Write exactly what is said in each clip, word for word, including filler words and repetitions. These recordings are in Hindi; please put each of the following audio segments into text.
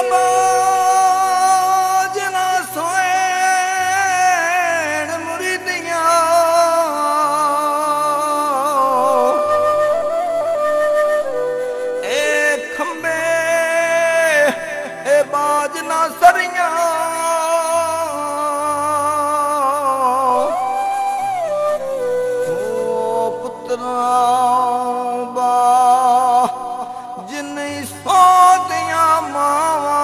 बाज ना सोएण मुरीदियां ए खंबे ए बाज ना सरियां ओ पुत्रा बा जिन्नी सोदियां मावा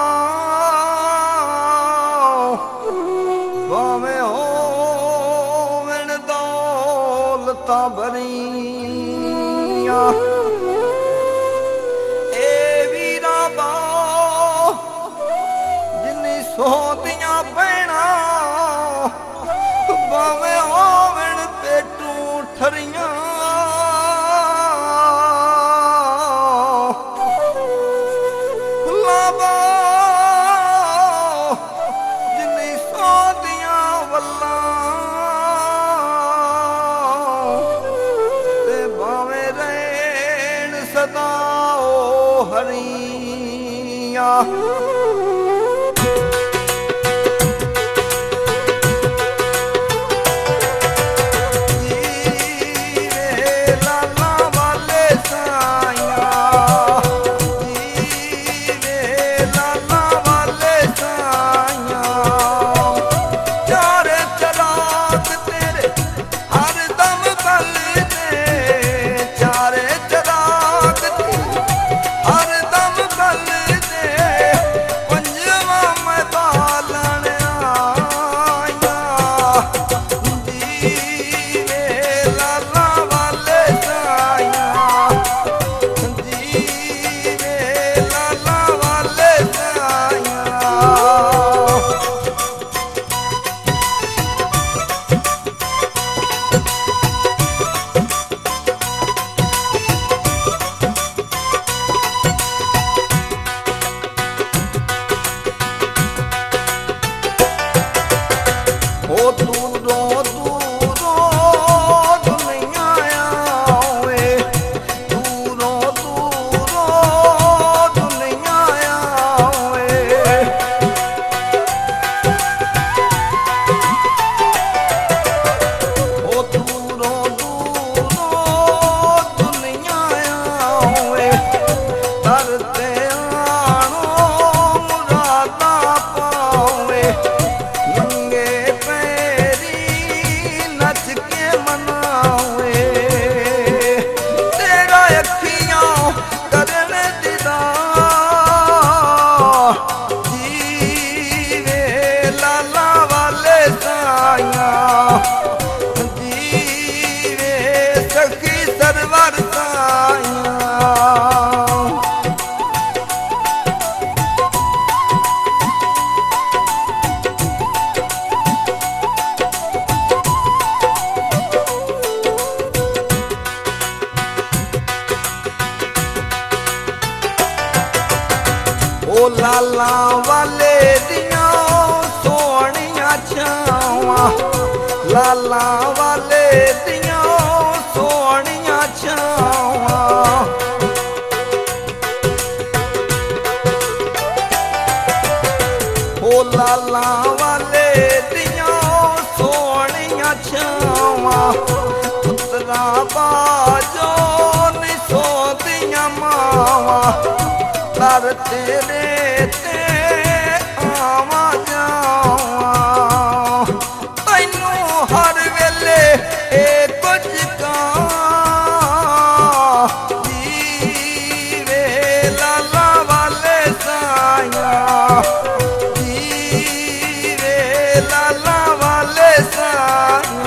भावें होवन दौलतां भरियां ए वीरा बा जिन्नी सोदियां भैणां भावें होवन पेटू ठरियां सदा ओ हरिया ओ दूरों दूरों दुनिया आवे दूरों दूरों दुनिया आवे ओ दूरों दूरों दुनिया आवे तरते आनो मुरादा पावे ओ लाला वाले दियां सोहणियां छावां लाला वाले दियां सोहणियां छावां ओ लाला वाले दियां सोहणियां छावां पुत्रा बाजो नि सोदियां मावां कर तेरे ते आवा जावा तैनू हर वेले ए कुछ का जीवे लाला वाले साया जीवे लाला वाले साया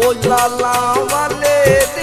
लाला वाले